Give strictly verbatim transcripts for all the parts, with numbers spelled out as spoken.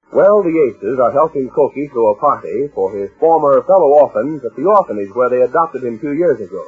Well, the Aces are helping Cokie throw a party for his former fellow orphans at the orphanage where they adopted him two years ago.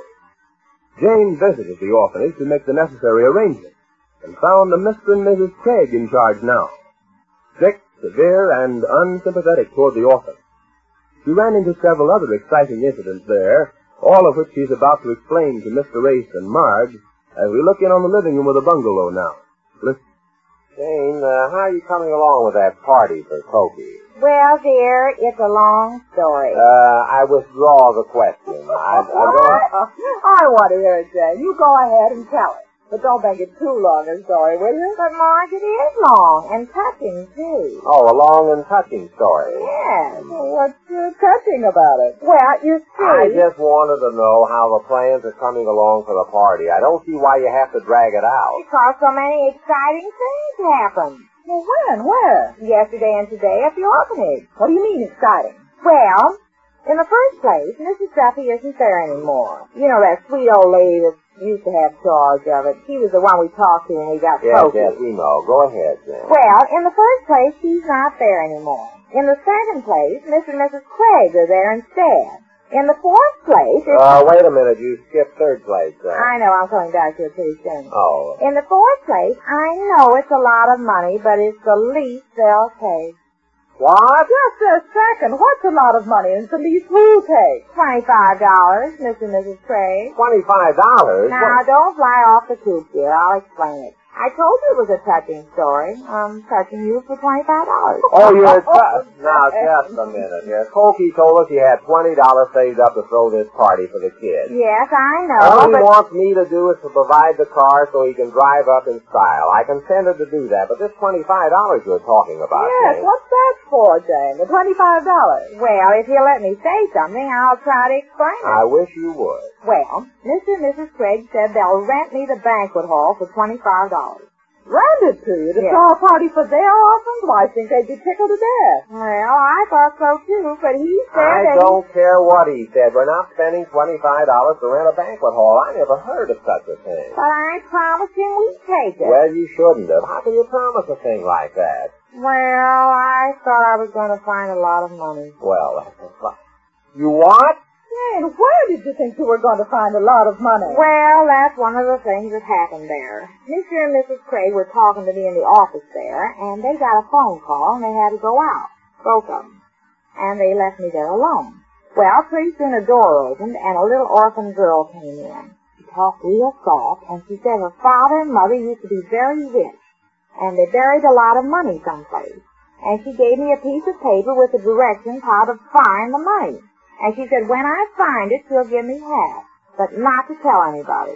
Jane visited the orphanage to make the necessary arrangements and found a Mister and Missus Craig in charge now. Strict, severe, and unsympathetic toward the orphans. She ran into several other exciting incidents there, all of which she's about to explain to Mister Ace and Marge as we look in on the living room of the bungalow now. Listen. Jane, uh, how are you coming along with that party for Cokie? Well, dear, it's a long story. Uh, I withdraw the question. I, I don't... I want to hear it, Jane. You go ahead and tell it. But don't make it too long a story, will you? But, Marge, it is long and touching, too. Oh, a long and touching story. Yes. Well, what's uh, touching about it? Well, you see... I just wanted to know how the plans are coming along for the party. I don't see why you have to drag it out. Because so many exciting things happen. Well, when? Where? Yesterday and today at the orphanage. What do you mean exciting? Well, in the first place, Missus Duffy isn't there anymore. You know that sweet old lady that used to have charge of it. She was the one we talked to when we got Yes, Cokie. yes, we know. Go ahead, Jane. Well, in the first place, she's not there anymore. In the second place, Mister and Missus Craig are there instead. In the fourth place... It's Uh, wait a minute. You skipped third place, then. I know. I'm coming back to it pretty soon. Oh. In the fourth place, I know it's a lot of money, but it's the least they'll take. What? Just a second. What's a lot of money and the least we'll take? Twenty-five dollars, Mister and Missus Craig. Twenty-five dollars? Now, don't fly off the coop, dear. I'll explain it. I told you it was a touching story. I'm touching you for twenty-five dollars. Oh, you're... T- now, just a minute here. Cokie told us he had twenty dollars saved up to throw this party for the kids. Yes, I know, All he but... wants me to do is to provide the car so he can drive up in style. I consented to do that, but this twenty-five dollars you're talking about, Yes, Jane. what's that for, Jane? The twenty-five dollars. Well, if you'll let me say something, I'll try to explain it. I wish you would. Well, Mister and Missus Craig said they'll rent me the banquet hall for twenty-five dollars. Rent it to you to Yes. throw a party for their orphans? Well, I think they'd be tickled to death. Well, I thought so, too, but he said I that don't care what he said. We're not spending twenty-five dollars to rent a banquet hall. I never heard of such a thing. But I promised him we'd take it. Well, you shouldn't have. How can you promise a thing like that? Well, I thought I was going to find a lot of money. Well, that's... You what? Jane, where did you think you were going to find a lot of money? Well, that's one of the things that happened there. Mister and Missus Craig were talking to me in the office there, and they got a phone call, and they had to go out, both of them. And they left me there alone. Well, pretty soon a door opened, and a little orphan girl came in. She talked real soft, and she said her father and mother used to be very rich, and they buried a lot of money someplace. And she gave me a piece of paper with the directions how to find the money. And she said, when I find it, she'll give me half, but not to tell anybody.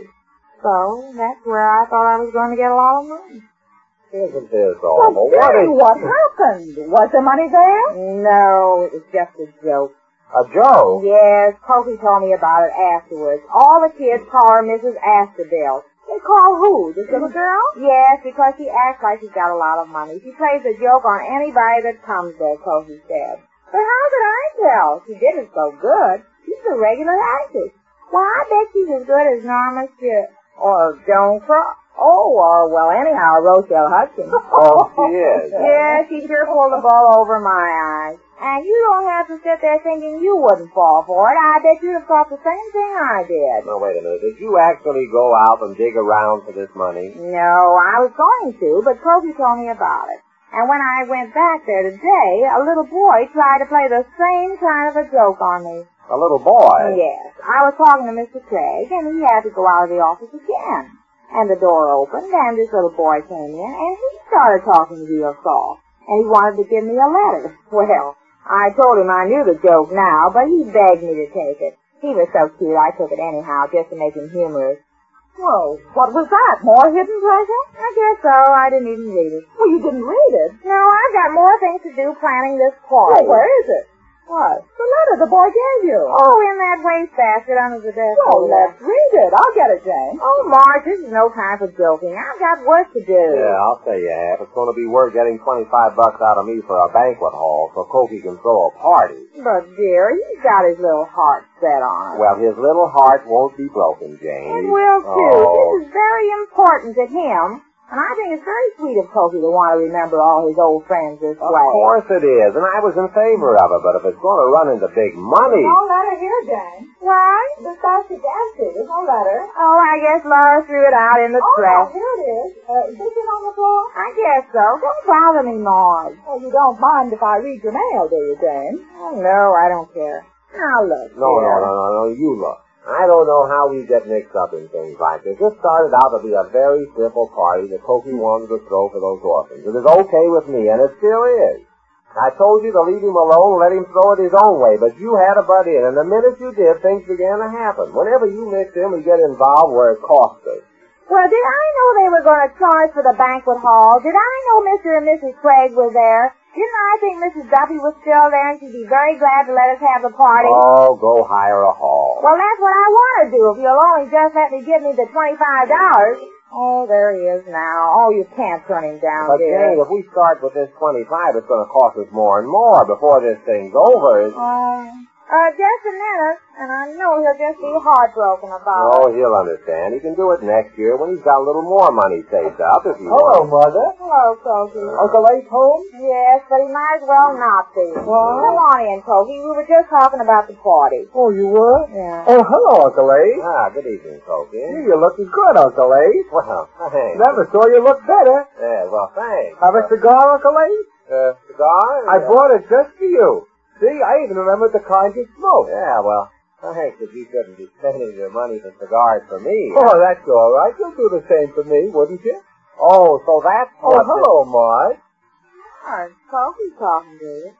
So that's where I thought I was going to get a lot of money. Isn't this Well, awful? What Jane, is... what happened? Was the money there? No, it was just a joke. A joke? Yes, Cokie told me about it afterwards. All the kids call her Missus Astorbill. They call who? This little girl? Yes, because she acts like she's got a lot of money. She plays a joke on anybody that comes there, Cokie said. But how could I tell? She did it so good. She's a regular actress. Why, I bet she's as good as Norma Shear or Joan Croft. Oh, or, well, anyhow, Rochelle Hudson. Oh, she is. Yeah, she sure pulled the ball over my eyes. And you don't have to sit there thinking you wouldn't fall for it. I bet you'd have thought the same thing I did. Now, wait a minute. Did you actually go out and dig around for this money? No, I was going to, but Cokie told me about it. And when I went back there today, a little boy tried to play the same kind of a joke on me. A little boy? Yes. I was talking to Mister Craig, and he had to go out of the office again. And the door opened, and this little boy came in, and he started talking real soft. And he wanted to give me a letter. Well, I told him I knew the joke now, but he begged me to take it. He was so cute, I took it anyhow, just to make him humorous. Well, what was that? More hidden treasure? I guess so. I didn't even read it. Well, you didn't read it. No, I've got more things to do planning this party. Well, where is it? What? The letter the boy gave you. Oh, in that wastebasket under the desk. Well, let's read it. I'll get it, Jane. Oh, Marge, this is no time for joking. I've got work to do. Yeah, I'll say you have. It's going to be worth getting twenty-five bucks out of me for a banquet hall so Cokie can throw a party. But, dear, he's got his little heart set on it. Well, his little heart won't be broken, Jane. It will, too. Oh. This is very important to him. And I think it's very sweet of Cokie to want to remember all his old friends this Of way. Of course it is, and I was in favor of it, but if it's going to run into big money... No letter here, Jane. What? The stuff she danced to. There's no letter. Oh, I guess Laura threw it out in the Oh, trash. here it is. Uh, is this it on the floor? I guess so. Don't bother me, Maud. Oh, you don't mind if I read your mail, do you, Jane? Oh, no, I don't care. Now look. No, here. no, no, no, no, you look. I don't know how we get mixed up in things like this. This started out to be a very simple party that Cokie wanted to throw for those orphans. It was okay with me, and it still is. I told you to leave him alone and let him throw it his own way, but you had to butt in, and the minute you did, things began to happen. Whenever you mix in, we get involved where it costs us. Well, did I know they were going to charge for the banquet hall? Did I know Mister and Missus Craig were there? Didn't I think Missus Duffy was still there and she'd be very glad to let us have the party? Oh, go hire a hall. Well, that's what I want to do. If you'll only just let me give me the twenty-five dollars. Oh, there he is now. Oh, you can't turn him down, But, dear. Jane, if we start with this twenty-five, it's going to cost us more and more before this thing's over. It's... Um, uh, just a minute, and I know he'll just be heartbroken about Oh, it. he'll understand. He can do it next year when he's got a little more money saved up if he Hello, wants. Mother. Hello, Cokie. Uncle Ace home? Yes, but he might as well not be. What? Come on in, Cokie. We were just talking about the party. Oh, you were? Yeah. Oh, hello, Uncle Ace. Ah, good evening, Cokie. Gee, you're looking good, Uncle Ace. Well, thanks. Never saw you look better. Yeah, well, thanks. Have a cigar, Uncle Ace? Uh, cigar? I Yeah. brought it just for you. See, I even remembered the kind you smoked. Yeah, well, thanks, but you shouldn't be spending your money for cigars for me. Oh, that's all right. You'll do the same for me, wouldn't you? Oh, so that's Oh, what... hello, Marge. Oh, Cokie's talking to you.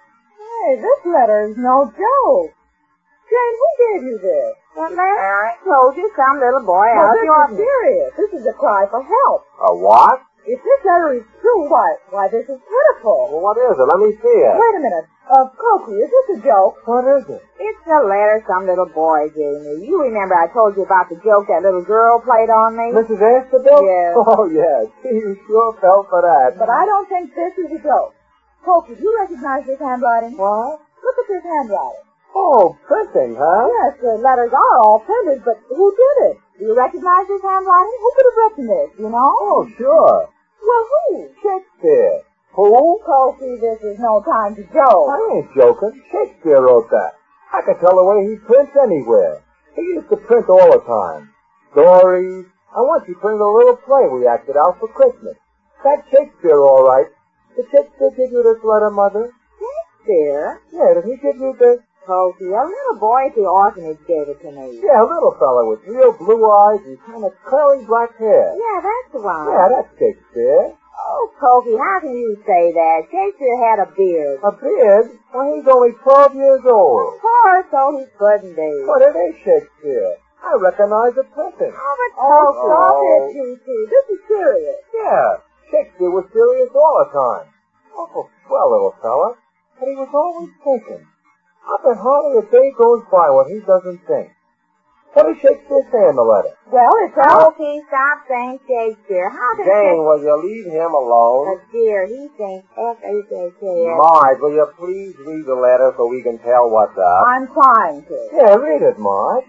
Hey, this letter is no joke. Jane, who gave you this? Well, Larry, I told you some little boy Now, out this the is orphanage. serious. This is a cry for help. A what? If this letter is true, why, why, this is pitiful. Well, what is it? Let me see it. Wait a minute. Uh, Cokie, is this a joke? What is it? It's the letter some little boy gave me. You remember I told you about the joke that little girl played on me? Missus Astorbill? Yes. Oh, yes. You sure fell for that. But I don't think this is a joke. Cokie, do you recognize this handwriting? What? Look at this handwriting. Oh, printing, huh? Yes, the letters are all printed, but who did it? Do you recognize this handwriting? Who could have written this, you know? Oh, sure. Well, who? Shakespeare. Who? Cokie, this is no time to joke. I ain't joking. Shakespeare wrote that. I can tell the way he prints anywhere. He used to print all the time. Stories. And once he printed a little play we acted out for Christmas. That's Shakespeare, all right. Did Shakespeare give you this letter, Mother? Shakespeare? Yeah, did he give you this? Cokie, a little boy at the orphanage gave it to me. Yeah, a little fella with real blue eyes and kind of curly black hair. Yeah, that's the one. Yeah, that's Shakespeare. Oh, Cokie, how can you say that? Shakespeare had a beard. A beard? Well, he's only twelve years old. Of course, so he couldn't be. But it is Shakespeare. I recognize the printing. Oh, but Oh, Cokie. stop Oh. it, G T. This is serious. Yeah, Shakespeare was serious all the time. Awful swell little fella, but he was always thinking. I bet hardly a day goes by when he doesn't think. What does Shakespeare say in the letter? Well, it's all... Cokie, stop saying Shakespeare. How can Jane, Shakespeare... will you leave him alone? But dear, he thinks F H A K S. Marge, will you please read the letter so we can tell what's up? I'm trying to. Yeah, read it, Marge.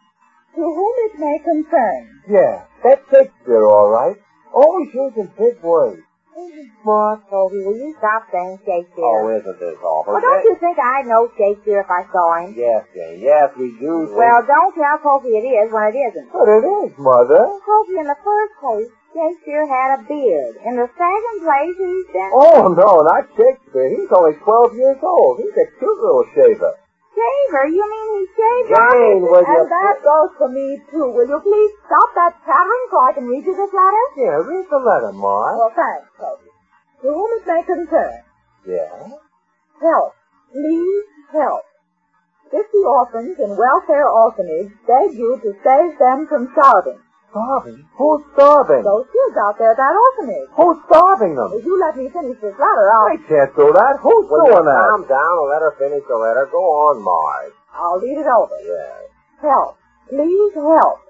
To whom it may concern. Yeah, that's Shakespeare, all right. Always using big words. Smart, Cokie, will you stop saying Shakespeare? Oh, isn't this awful? Well, don't Jane- you think I'd know Shakespeare if I saw him? Yes, Jane, yes, we do. think- Well, don't tell Cokie it is when it isn't. But it is, Mother. Cokie, in the first place, Shakespeare had a beard. In the second place, he's been... Oh, no, not Shakespeare. He's only twelve years old. He's a cute little shaver. Shaver? You mean he shaved Jane, off? will you... And that goes for me, too. Will you please stop that chattering so I can read you this letter? Yeah, read the letter, Marge. Well, thanks, Cokie. To whom it may concern. Yeah? Help. Please help. Fifty orphans in welfare orphanage beg you to save them from starving. Starving? Who's starving? Those kids out there at that orphanage. Who's starving them? If you let me finish this letter, I'll... I can't do that. Who's Will you doing that? calm down and let her finish the letter? Go on, Marge. I'll read it over. Yes. Help. Please help.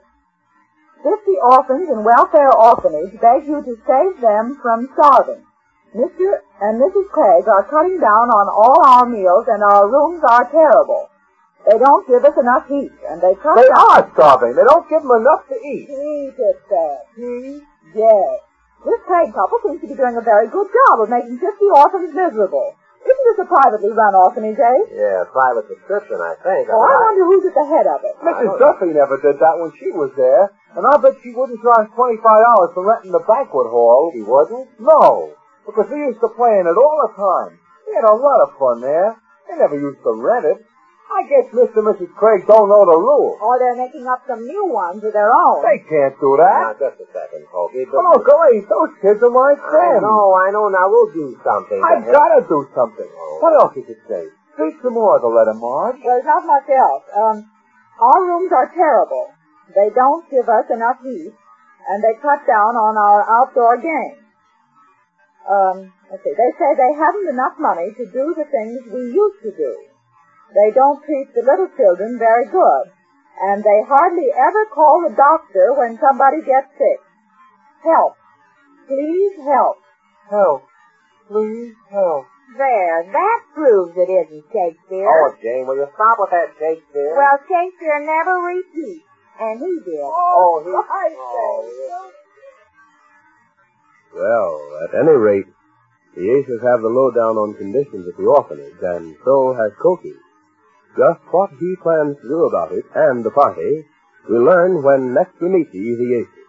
Fifty orphans in welfare orphanage beg you to save them from starving. Mister and Missus Craig are cutting down on all our meals and our rooms are terrible. They don't give us enough heat and they cut They down... are starving. They don't give them enough to eat. Heat, it says. Heat? Yes. This Craig couple seems to be doing a very good job of making fifty orphans miserable. Isn't this a privately run orphanage, eh? Yeah, private subscription, I think. Oh, I wonder who's at the head of it. Missus Duffy never did that when she was there, and I'll bet she wouldn't charge twenty-five dollars for renting the banquet hall. She wouldn't? No, because we used to play in it all the time. We had a lot of fun there. They never used to rent it. I guess Mister and Missus Craig don't know the rules. Or they're making up some new ones of their own. They can't do Now, that. just a second, Pokey. Come on, go ahead. Those kids are my I friends. know, I know. Now, we'll do something. to I've help. got to do something. What else you could say? Speak some more of the letter, Marge. There's not much else. Um, our rooms are terrible. They don't give us enough heat, and they cut down on our outdoor games. Um, let's see. They say they haven't enough money to do the things we used to do. They don't treat the little children very good, and they hardly ever call the doctor when somebody gets sick. Help. Please help. Help. Please help. There, that proves it isn't Shakespeare. Oh, Jane, will you stop with that Shakespeare? Well, Shakespeare never repeats, and he did. oh, he... I oh, Well, at any rate, the Aces have the lowdown on conditions at the orphanage, and so has Cokie. Just what he plans to do about it and the party, we'll learn when next we meet the Easy Aces.